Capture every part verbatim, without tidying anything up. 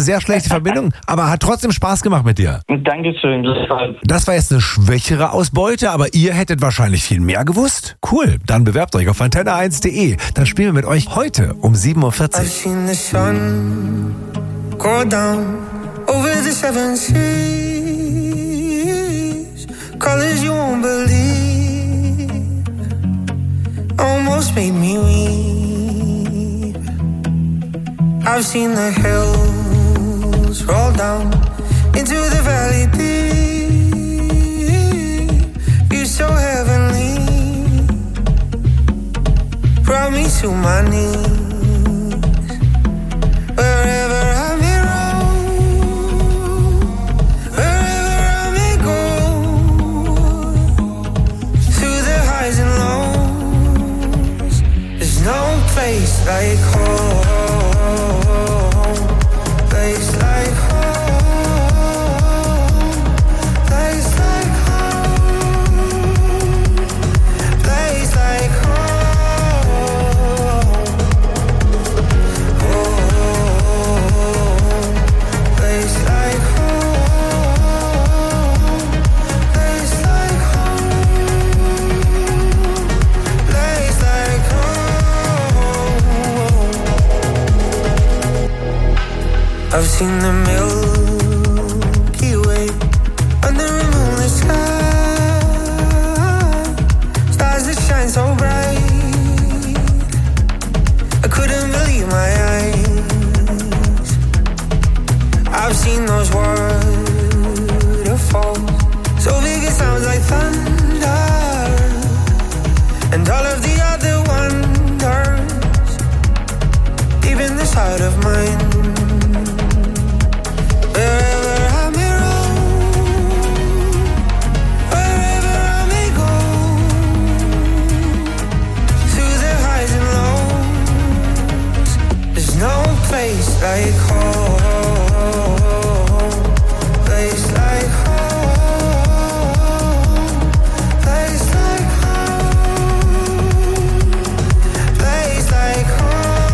sehr schlechte Verbindung, aber hat trotzdem Spaß gemacht mit dir. Dankeschön. Das war jetzt eine schwächere Ausbeute, aber ihr hättet wahrscheinlich viel mehr gewusst. Cool, dann bewerbt euch auf antenne eins punkt de. Dann spielen wir mit euch heute um sieben Uhr vierzig. I've seen the sun go down over the seven seas, colors you won't believe, almost made me weep. I've seen the hills roll down into the valley deep. You're so heavenly, brought me to my knees. Wherever I may roam, wherever I may go, through the highs and lows, there's no place like home, place like home, place like home, place like home. I've seen the Milky Way under a moonlit sky, stars that shine so bright, I couldn't believe my eyes. I've seen those waterfalls, so big it sounds like thunder, and all of the other wonders, deep in this heart of mine. Wherever I may roam, wherever I may go, through the highs and lows, there's no place like home, place like home, place like home, place like home.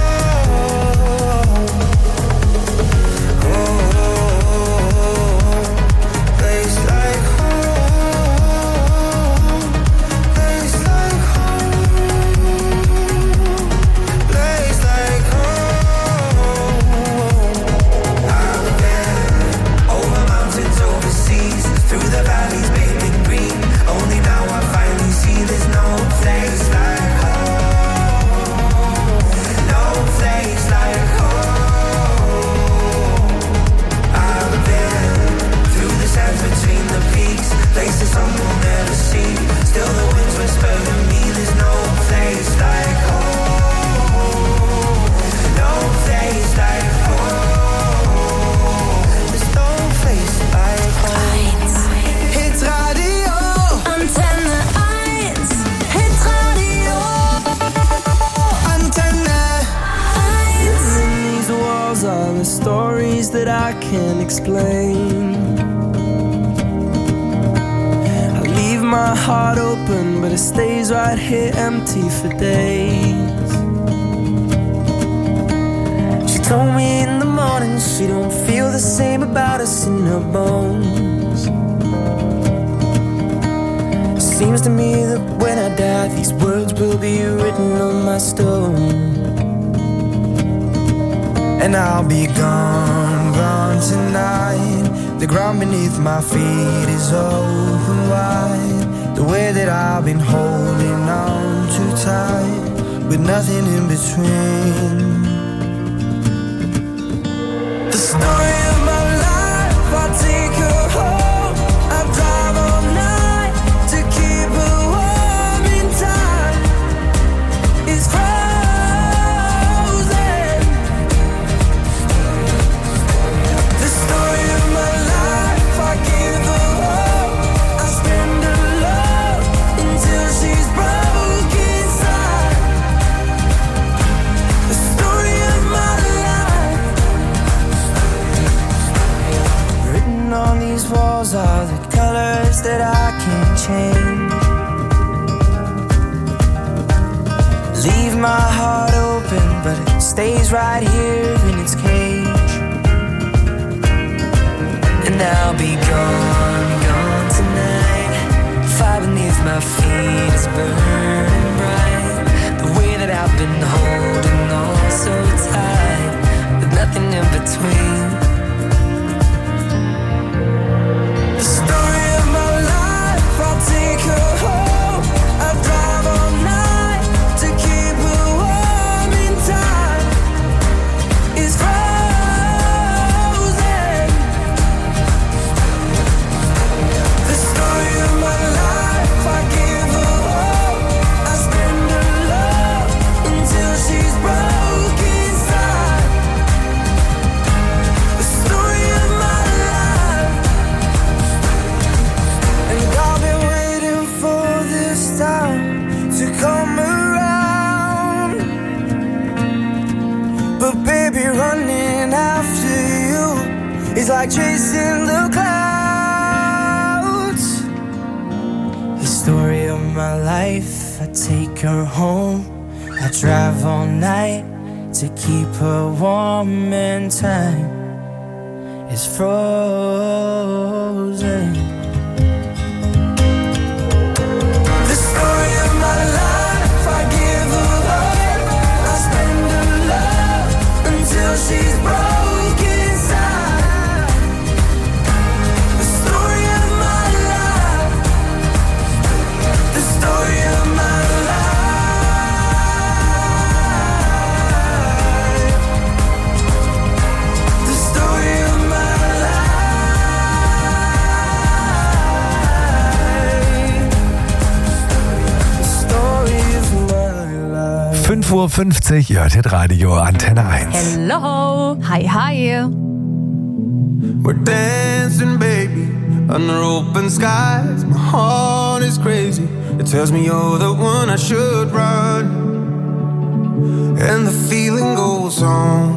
That I can't explain. I leave my heart open, but it stays right here empty for days. She told me in the morning she don't feel the same about us in her bones. Seems to me that when I die, these words will be written on my stone. And I'll be gone, gone tonight. The ground beneath my feet is open wide. The way that I've been holding on too tight, with nothing in between. The story of my life, I'll take her home. I'll drive all night to keep her warm in time. It's are the colors that I can't change. Leave my heart open, but it stays right here in its cage. And I'll be gone, gone tonight. Fire beneath my feet is burning bright. The way that I've been holding on so tight, with nothing in between. The story of my life, I'll take her home. I'll drive all night to keep her warm in time. It's frozen. The story of my life, I give her all. I spend her love until she's broke inside. The story of my life. And I've been waiting for this time to come around. But baby, running after you is like chasing the clouds. The story of my life, I take her home. I drive all night to keep her warm in time. It's frozen. The story of my life, I give her all. I spend her love until she's broke inside. The story of my life. The story of my life. The story of my life. The story of my life. fünf Uhr fünfzig, ihr hört Hitradio Antenne eins. Hello. Hi, hi. We're dancing, baby, under open skies. My heart is crazy. It tells me you're the one I should run. And the feeling goes on.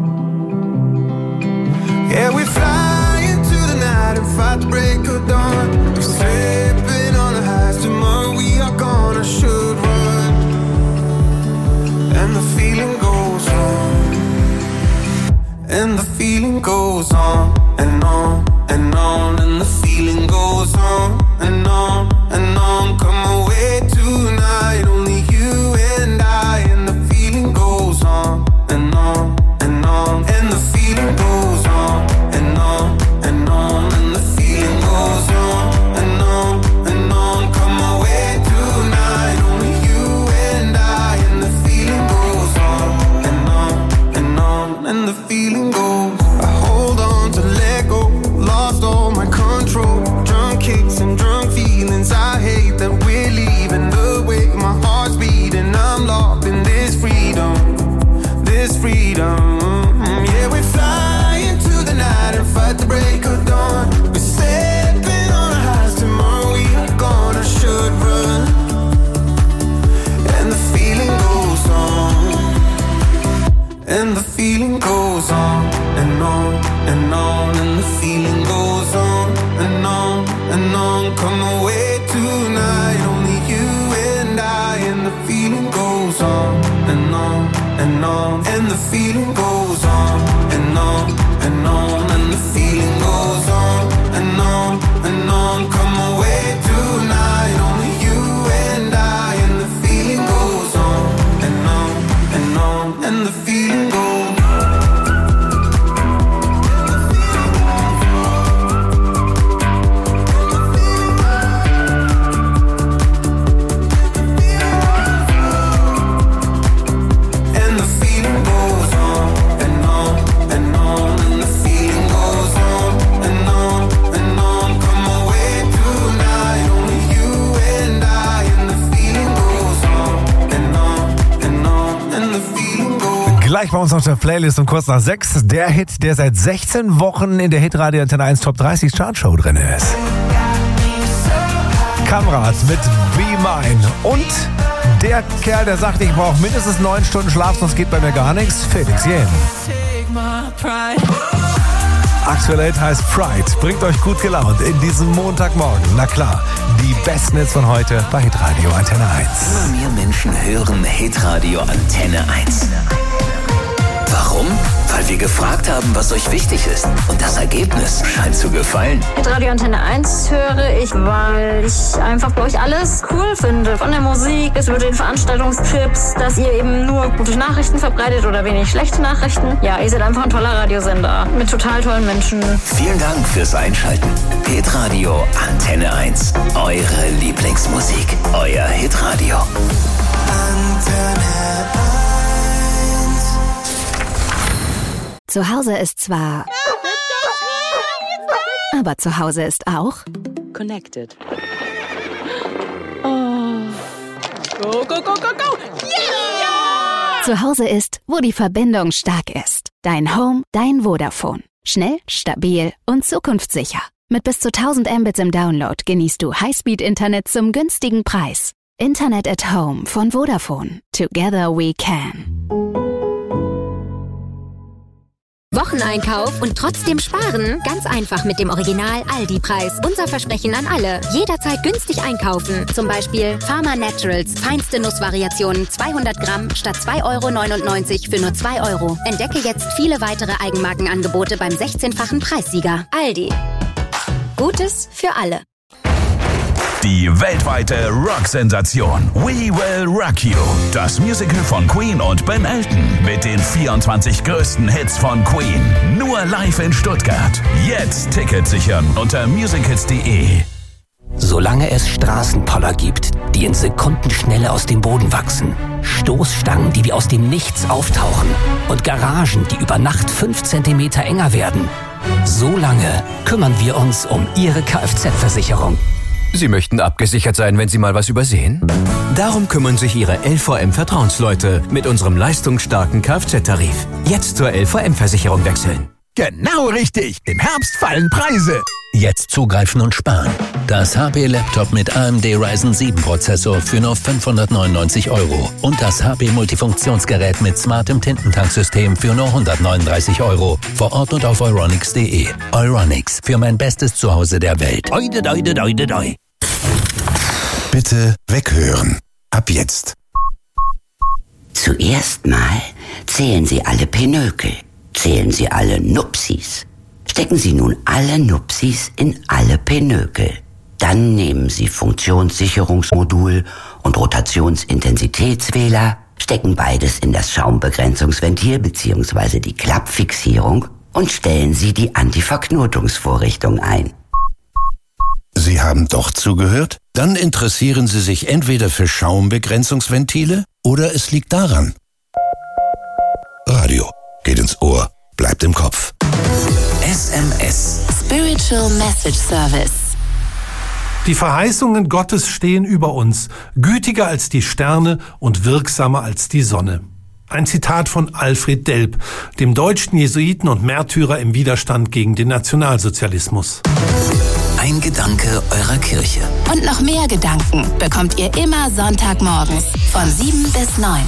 Yeah, we fly into the night and fight the break of dawn. We're slipping on the highs. Tomorrow we are gone. I should run. And the feeling goes on. And the feeling goes on and on and on. And the feeling goes on and on and on. Come away tonight, only you and I. And the feeling goes on and on and on. And the feeling goes on and on and on. And the feeling goes on and on and on. Come away tonight, only you and I. And the feeling goes on and on and on. And the feeling goes. I hold on to let go. Lost all my control. Drunk kicks and drunk feelings. I hate that we're leaving. The way my heart's beating. I'm locked in this freedom. This freedom. Yeah, we fly into the night and fight the break of dawn. We're stepping on our highs. Tomorrow we are gone. I should run. And the feeling goes on. And the feeling goes on and on and on. And the feeling goes on and on and on. Come away tonight, only you and I. And the feeling goes on and on and on. And the feeling goes on and on and on. And the feeling goes on and on and on. Come away tonight, only you and I. And the feeling goes on and on and on. And the feeling goes. And the feeling goes on and on and on. And the feeling goes on and on and on. Come away tonight, only you and I. And the feeling goes on and on and on. And the feeling goes. Gleich bei uns auf der Playlist um kurz nach sechs. Der Hit, der seit sechzehn Wochen in der Hitradio Antenne eins Top dreißig Chartshow drin ist. Kamrat mit Be Mine. Und der Kerl, der sagt, ich brauche mindestens neun Stunden Schlaf, sonst geht bei mir gar nichts. Felix Jähn. Aktueller Hit heißt Pride. Bringt euch gut gelaunt in diesem Montagmorgen. Na klar, die besten Hits von heute bei Hitradio Antenne eins. Immer mehr Menschen hören Hitradio Antenne eins. Warum? Weil wir gefragt haben, was euch wichtig ist. Und das Ergebnis scheint zu gefallen. Radio Antenne eins höre ich, weil ich einfach bei euch alles cool finde. Von der Musik bis über den Veranstaltungstipps, dass ihr eben nur gute Nachrichten verbreitet oder wenig schlechte Nachrichten. Ja, ihr seid einfach ein toller Radiosender mit total tollen Menschen. Vielen Dank fürs Einschalten. Hitradio Antenne eins. Eure Lieblingsmusik. Euer Hitradio. Antenne Zu Hause ist zwar... Aber zu Hause ist auch... Connected. Oh. Go, go, go, go, go! Yeah! Zu Hause ist, wo die Verbindung stark ist. Dein Home, dein Vodafone. Schnell, stabil und zukunftssicher. Mit bis zu tausend Mbits im Download genießt du Highspeed-Internet zum günstigen Preis. Internet at Home von Vodafone. Together we can. Wocheneinkauf und trotzdem sparen? Ganz einfach mit dem Original Aldi-Preis. Unser Versprechen an alle. Jederzeit günstig einkaufen. Zum Beispiel Pharma Naturals. Feinste Nussvariationen zweihundert Gramm statt zwei Euro neunundneunzig für nur zwei Euro. Entdecke jetzt viele weitere Eigenmarkenangebote beim sechzehnfachen Preissieger. Aldi. Gutes für alle. Die weltweite Rock-Sensation We Will Rock You. Das Musical von Queen und Ben Elton mit den vierundzwanzig größten Hits von Queen. Nur live in Stuttgart. Jetzt Tickets sichern unter musicals punkt de. Solange es Straßenpoller gibt, die in Sekundenschnelle aus dem Boden wachsen, Stoßstangen, die wie aus dem Nichts auftauchen und Garagen, die über Nacht fünf Zentimeter enger werden, so lange kümmern wir uns um Ihre Kfz-Versicherung. Sie möchten abgesichert sein, wenn Sie mal was übersehen? Darum kümmern sich Ihre L V M-Vertrauensleute mit unserem leistungsstarken Kfz-Tarif. Jetzt zur L V M-Versicherung wechseln. Genau richtig. Im Herbst fallen Preise. Jetzt zugreifen und sparen. Das H P-Laptop mit A M D Ryzen sieben Prozessor für nur fünfhundertneunundneunzig Euro. Und das H P-Multifunktionsgerät mit smartem Tintentanksystem für nur hundertneununddreißig Euro. Vor Ort und auf euronics punkt de. Euronics, für mein bestes Zuhause der Welt. Oide, oide, oide, oide. Bitte weghören. Ab jetzt. Zuerst mal zählen Sie alle Pinökel. Zählen Sie alle Nupsis. Stecken Sie nun alle Nupsis in alle Pinökel. Dann nehmen Sie Funktionssicherungsmodul und Rotationsintensitätswähler, stecken beides in das Schaumbegrenzungsventil bzw. die Klappfixierung und stellen Sie die Antiverknotungsvorrichtung ein. Sie haben doch zugehört? Dann interessieren Sie sich entweder für Schaumbegrenzungsventile oder es liegt daran. Radio geht ins Ohr, bleibt im Kopf. S M S. Spiritual Message Service. Die Verheißungen Gottes stehen über uns, gütiger als die Sterne und wirksamer als die Sonne. Ein Zitat von Alfred Delp, dem deutschen Jesuiten und Märtyrer im Widerstand gegen den Nationalsozialismus. Ein Gedanke eurer Kirche. Und noch mehr Gedanken bekommt ihr immer Sonntagmorgens von sieben bis neun.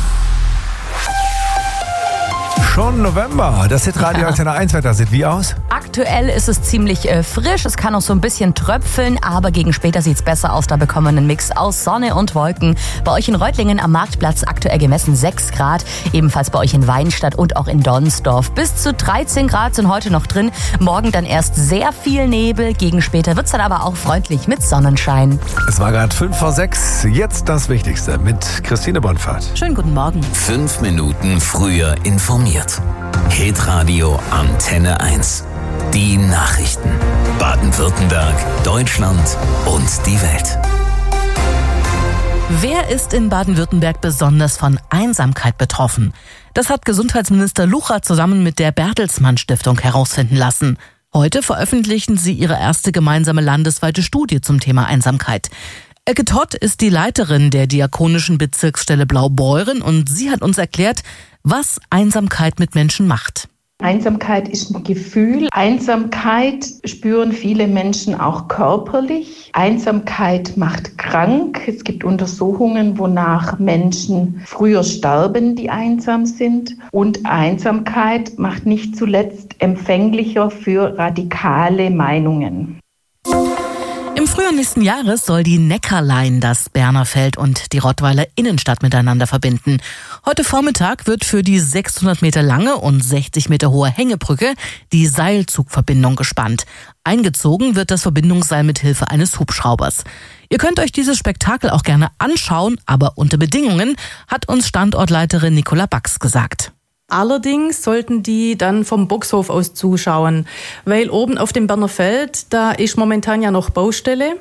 Schon November. Das Hitradio Antenne eins Wetter sieht wie aus? Aktuell ist es ziemlich äh, frisch. Es kann auch so ein bisschen tröpfeln, aber gegen später sieht's besser aus. Da bekommen wir einen Mix aus Sonne und Wolken. Bei euch in Reutlingen am Marktplatz aktuell gemessen sechs Grad. Ebenfalls bei euch in Weinstadt und auch in Donsdorf. Bis zu dreizehn Grad sind heute noch drin. Morgen dann erst sehr viel Nebel. Gegen später wird's dann aber auch freundlich mit Sonnenschein. Es war gerade fünf vor sechs. Jetzt das Wichtigste mit Christine Bonfahrt. Schönen guten Morgen. Fünf Minuten früher informiert. Hitradio Antenne eins. Die Nachrichten. Baden-Württemberg, Deutschland und die Welt. Wer ist in Baden-Württemberg besonders von Einsamkeit betroffen? Das hat Gesundheitsminister Lucha zusammen mit der Bertelsmann Stiftung herausfinden lassen. Heute veröffentlichen sie ihre erste gemeinsame landesweite Studie zum Thema Einsamkeit. Elke Todt ist die Leiterin der diakonischen Bezirksstelle Blaubeuren und sie hat uns erklärt, was Einsamkeit mit Menschen macht. Einsamkeit ist ein Gefühl. Einsamkeit spüren viele Menschen auch körperlich. Einsamkeit macht krank. Es gibt Untersuchungen, wonach Menschen früher sterben, die einsam sind. Und Einsamkeit macht nicht zuletzt empfänglicher für radikale Meinungen. Im Frühjahr Sommer nächsten Jahres soll die Neckarline das Berner Feld und die Rottweiler Innenstadt miteinander verbinden. Heute Vormittag wird für die sechshundert Meter lange und sechzig Meter hohe Hängebrücke die Seilzugverbindung gespannt. Eingezogen wird das Verbindungsseil mit Hilfe eines Hubschraubers. Ihr könnt euch dieses Spektakel auch gerne anschauen, aber unter Bedingungen, hat uns Standortleiterin Nicola Bax gesagt. Allerdings sollten die dann vom Boxhof aus zuschauen, weil oben auf dem Berner Feld, da ist momentan ja noch Baustelle